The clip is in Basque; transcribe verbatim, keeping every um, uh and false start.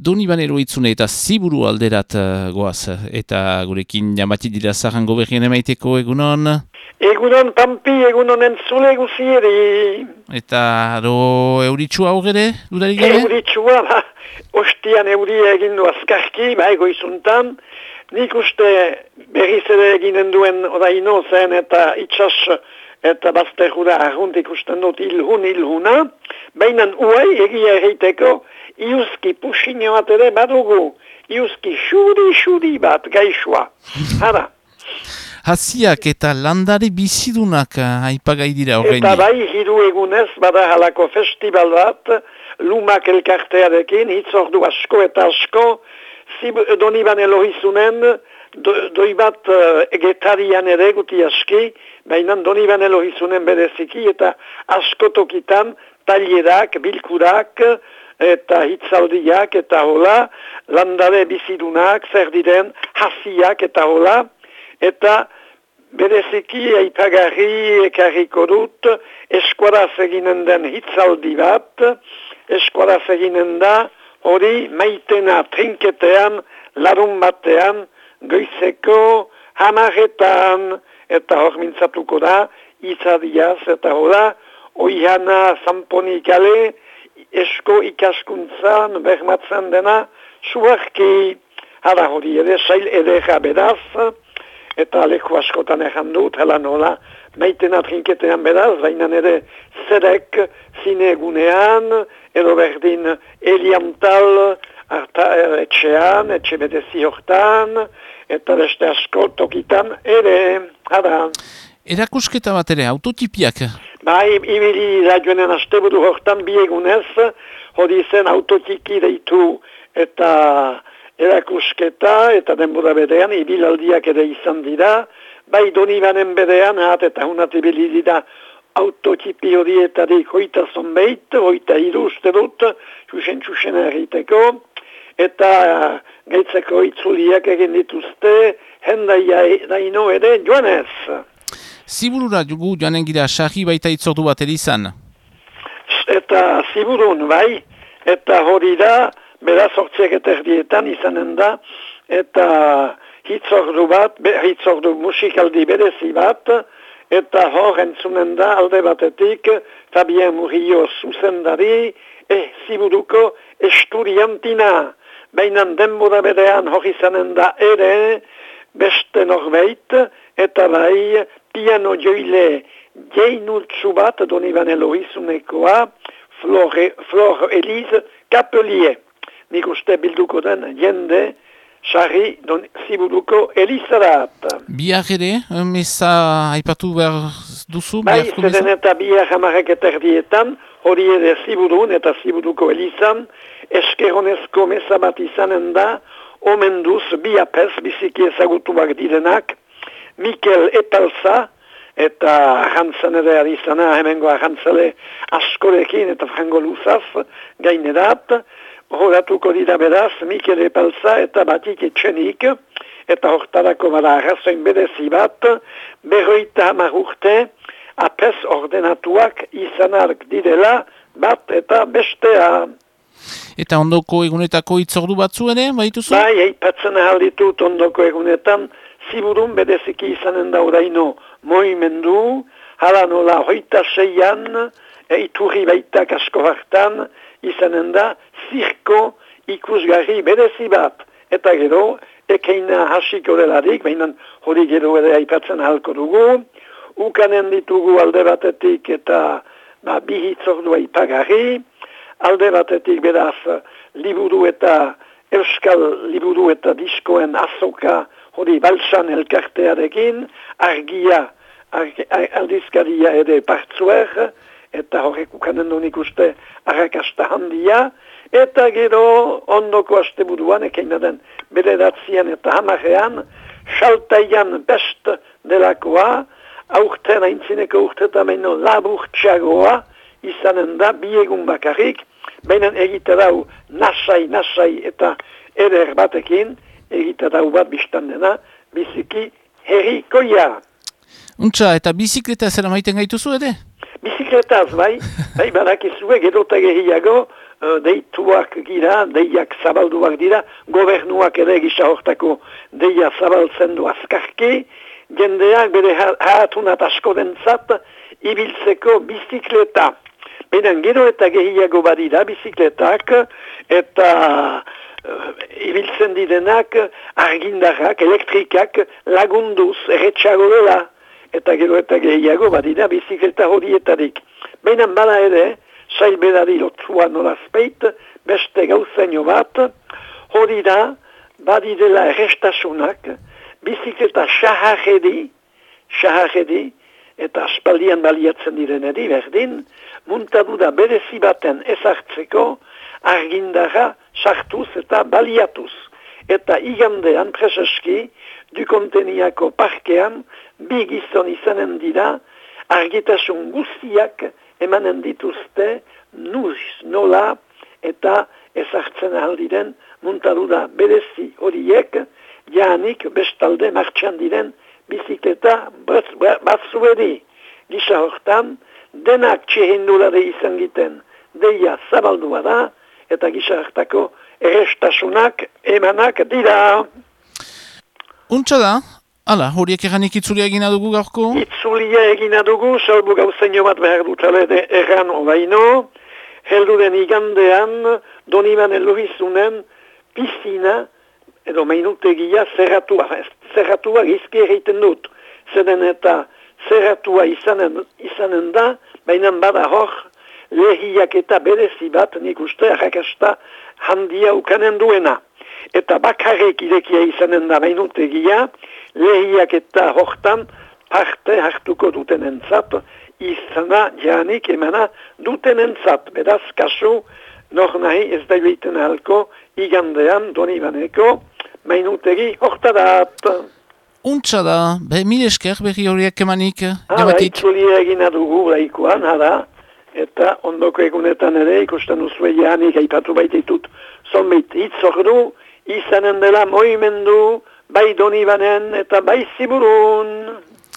Donibane Lohitzune eta Ziburu alderat uh, goaz, eta gurekin jamati dira zahango berrien emaiteko egunon. Egunon Pampi, egunon entzule guzieri. Eta aro euritsua aurre, dudarik gabe? Euritsua, ba, ostian euria egin du azkarki, ba, egoizuntan. Nik uste berriz ere eginen duen oraino zen eta itxas eta bazterura arrunt ikusten dut ilhun ilhuna. Baina uai egia erreiteko, iuski puxino bat ere badugu. Iuski xuri-xuri bat gaixua. Hara. Hasiak eta landare bizidunak aipagai dira horrein. Eta bai, hiru egunez, bada halako festival bat, lumak elkartearekin, hitzordu asko eta asko, zib, Donibane Lohizunen, do, doi bat uh, egetarian ere guti aski, baina Donibane Lohizunen bereziki, eta asko tokitan, tailerak, bilkurak, eta hitzaldiak, eta hola, landare bizidunak, zer diren, hasiak, eta hola, eta bereziki aipagarri ekarriko dut eskuaraz eginen den hitzaldi bat, eskuaraz eginen da hori maitena trinketean, larun batean, goizeko hamarretan, eta hor mintzatuko da, itzadiaz, eta hola, oihana zamponikale, esko ikaskuntzan, bermatzen dena, suarki, hara hori ere, sail edera beraz, eta leku askotan ejan dut, hela nola, maitena trinketean beraz, baina ere zerek zine egunean, edo berdin eliantal arta, etxean, etxe bedezi hortan, eta beste asko tokitan ere, hara. Erakusketa bat ere, autotipiak? Bai, ibili da joanen asteburu hortan bi egunez, hori zen autotiki deitu eta erakusketa eta denbora berean ibilaldiak ere izan dira, bai Donibanen berean, hat eta hunat ibili dira autotipi horietarik hoita zonbeit, hoita hiru uste dut, txusen-txusen erriteko, eta gaitzeko itzuliak egin dituzte, hendaia daino ere joanez. Ziburura dugu joanen gira sarri baita itzordu bat ere izan? Eta ziburun, bai, eta hori da, beraz hortziak eta erdietan izanen da, eta hitzordu bat, be, hitzordu musikaldi berezi bat, eta hor entzunen da alde batetik Fabien Murillo zuzendari, e, ziburuko esturiantina, baina denbora berean hor izanen da ere, beste norbeit, eta bai piano joile jeinutsu bat, Donibane Lohizunekoa, Flore, Flore Elise Capelier. Nik uste bilduko den jende, sarri don ziburuko elizarat. Biar ere, meza aipatu behar duzu? Bai, zeden eta biar hamarek eterdietan, hori ere ziburun eta ziburuko elizan, eskeronezko meza bat izanen da, omenduz bi apez biziki ezagutuak direnak, Mikel Epalza, eta ahantzan ere adizana, hemengo ahantzale askorekin eta frango luzaz gainerat, horatuko dira beraz, Mikel Epalza eta batik etxenik, eta hortarako bada arrazoin berezi bat, berroita hamar urte, apez ordenatuak izanak direla, bat eta bestea. Eta ondoko egunetako itzordu batzu ere, baituzu? Bai, eipatzen ahalditut ondoko egunetan, ziburun bereziki izanen da oraino moimendu, hala nola hoita seian, eiturri baita kasko hartan, izanen da zirko ikusgarri berezi bat. Eta gero, ekeina hasiko delarik, baina hori gero ere aipatzen ahalko dugu, ukanen ditugu alde batetik eta ba, bi hitzordu aipagarri, alde batetik beraz liburu eta euskal liburu eta diskoen azoka hori baltsan elkartearekin, argia, argi, aldizkaria ere partzuer, eta horrek ukanen donik uste arrakasta handia, eta gero ondoko asteburuan, ekeina den bederatzean eta hamarrean, saltaian best delakoa, aurten aintzineko urtetamenno laburtxagoa, izanen da bi egun bakarrik, baina egitarau nasai, nasai eta eder batekin, egitarau bat biztan dena, biziki herrikoia. Untsa, eta bizikleta zera maiten gaituzu ere? Bizikletaz, bai, bai badakizue, gero eta gehiago, deituak gira, deiak zabalduak dira, gobernuak ere gisa hortako deia zabaltzen du azkarki, jendeak bere hatunat asko dentzat, ibiltzeko bizikleta. Benen gero eta gehiago badira bizikletak, eta uh, ibiltzen direnak argindarrak, elektrikak lagunduz, erretxago dela, eta gero eta gehiago badira bizikleta horietarik. Benen bala ere, sail bedari lotzua nolazpeit, beste gauzaino bat, hori da, badidela errestasunak, bizikleta xaharredi, xaharredi, eta aspaldian baliatzen direneri berdin, muntadu da berezi baten ezartzeko, argindarra sartuz eta baliatuz. Eta igandean preseski, Dukonteniako parkean, bi gizon izanen dira, argitasun guztiak emanen dituzte, nuz, nola, eta ezartzen aldiren, muntadu da berezi horiek, jaanik bestalde martxan diren bizikleta batzuedi. Gisa hortan, denak txehindulade izan giten, deia zabaldua da, eta gisa hartako errestasunak emanak dira. Untsa da, ala, horiek eganik itzulia egina dugu gaurko? Itzulia egina dugu, salbu gauzaino bat behar dutale de erran obaino, helduren igandean, Doniban Eloizunen, pisina, edo mainutegia zerratua, zerratua gizki egiten dut. Zeren eta zerratua izanen, izanen da, baina bada hor, lehiak eta berezi bat, nik uste, arrakasta handia ukanen duena. Eta bakarrik irekia izanen da mainutegia, lehiak eta hortan parte hartuko duten entzat, izana janik emana duten entzat. Beraz, kasu, nor nahi ez da joiten halko, igandean, Donibaneko, mainutegi hortadat. Untsa da, be, mil esker berri horiek emanik, hala, itzulia egina dugu laikoan, hala, eta ondoko egunetan ere, ikusten uzue janik aipatu baititut, zonbait hitzordu, izanen dela moimendu, bai Donibanen eta bai Ziburun.